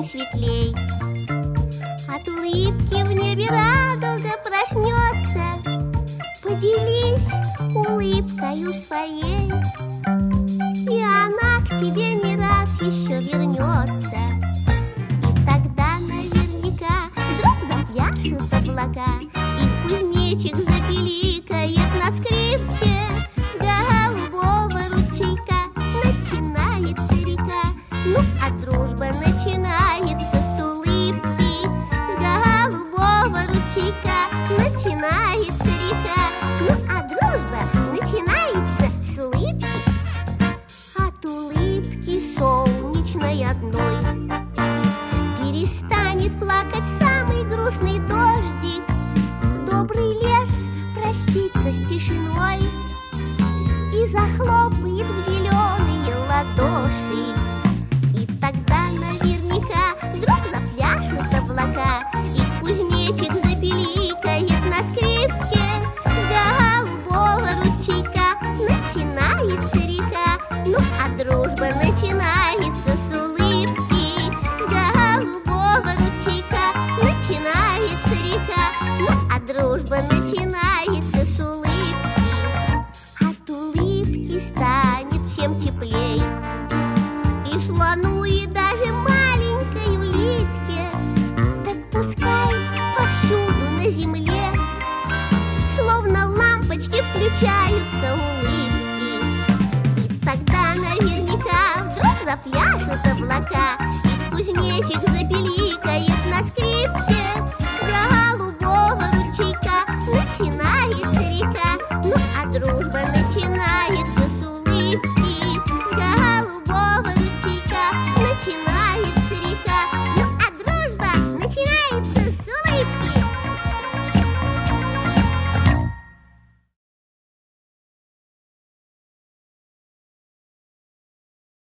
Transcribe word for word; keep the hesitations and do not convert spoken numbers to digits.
день светлей. От улыбки в небе радуга проснется. Поделись улыбкою своей, и она к тебе не раз еще вернется. И тогда наверняка вдруг запляшут облака, и кузнечик запиликает на скрипке. С голубого ручейка начинается река, ну а дружба начинается с улыбки. С голубого ручейка начинается река, ну а дружба начинается с улыбки. От улыбки солнечной одной перестанет плакать самый грустный дождик. Добрый лес простится с тишиной и захлопает в зеленые ладоши. И тогда наверняка вдруг запляшут облака, и кузнечик запиликает на скрипке. С голубого ручейка начинается река, ну а дружба начинается с улыбки. С голубого ручейка начинается река, ну а дружба начинается с улыбки. От улыбки станет всем теплей, и слону, и даже маленькой улитке. Так пускай повсюду на земле словно лампочки включаются улыбки. И тогда наверняка вдруг запляшут облака,